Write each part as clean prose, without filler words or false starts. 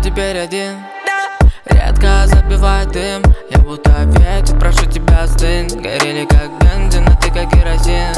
теперь один. Редко забивает дым, я будто ветер, прошу тебя остынь. Горели как бензин, а ты как керосин.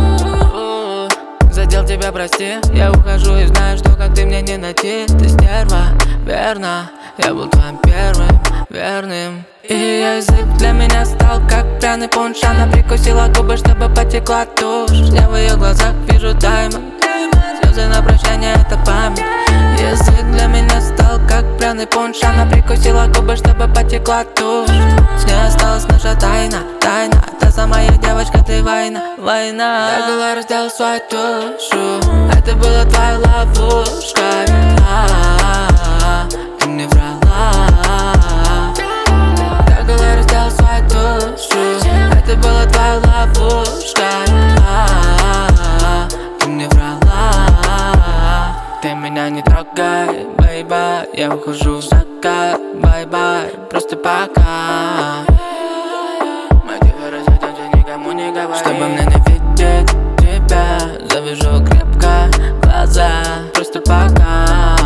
Задел тебя, прости, я ухожу и знаю, что как ты мне не найти. Ты стерва, верно, я был твоим первым, верным. И язык для меня стал как пьяный пунш. Она прикусила губы, чтобы потекла тушь. Я в ее глазах вижу даймонд. Слезы на прощание, это память. Язык для меня стал как пьяный пунш. Она прикусила губы, чтобы потекла тушь. С ней осталась наша тайна, тайна. Та самая девочка, ты война, война. Догола раздел свою душу. Это была твоя ловушка. Ты мне врала. Догола раздел свою душу. Это была твоя ловушка. Ты мне врала. Ты меня не трогай, бейба. Я ухожу в закат, бай-бай. Просто пока. Мы тихо разойдемся, никому не говори. Чтобы мне не видеть тебя, завяжу крепко глаза. Просто пока.